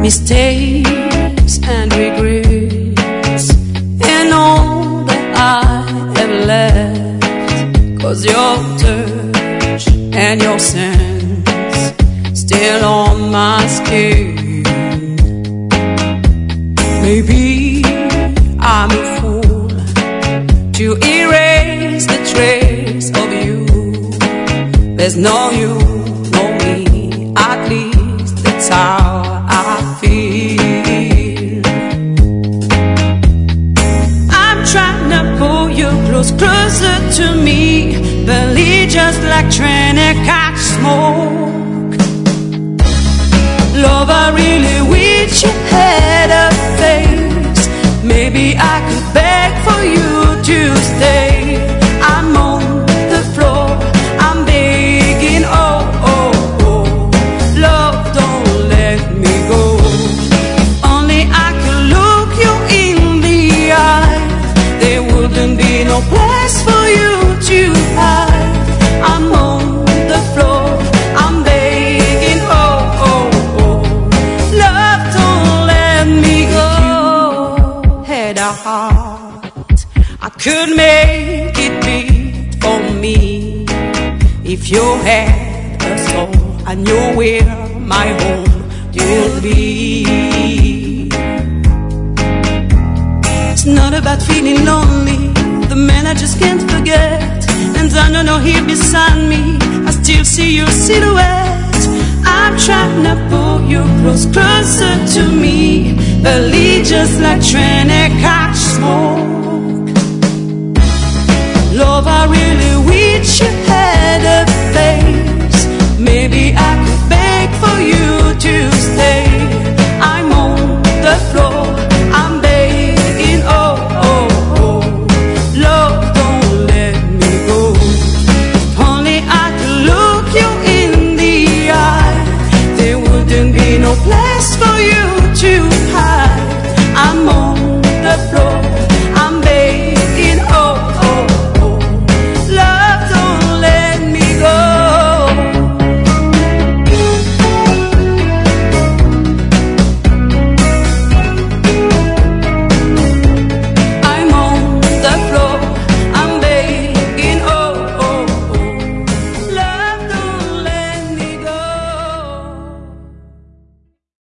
mistakes and regrets, and all that I have left. 'Cause your touch and your sense still on my skin. Maybe I'm a fool to erase the trace of you. There's no you, no me, at least that's how I feel. I'm trying to pull you closer to me, believe just like trying to catch smoke. Love, I really wish you had a face. Maybe I could beg for you to stay. I'm on the floor, I'm begging, oh, oh, oh. Love, don't let me go. If only I could look you in the eye, there wouldn't be no place for you to hide. I'm on the floor, I'm begging, oh, oh, oh. Love, don't let me go. Had a heart, I could make it beat for me. If you had a soul, I knew where my home would be. It's not about feeling lonely, the man I just can't forget. And I know here beside me, I still see your silhouette. I'm trying to pull you closer to me, believe just like trying to catch smoke. Love, I really wish you had a face. Maybe I could beg for you to stay. I'm on the floor, I'm begging, oh, oh, oh. Love, don't let me go. If only I could look you in the eye, there wouldn't be no place for you to hide. I'm on the floor,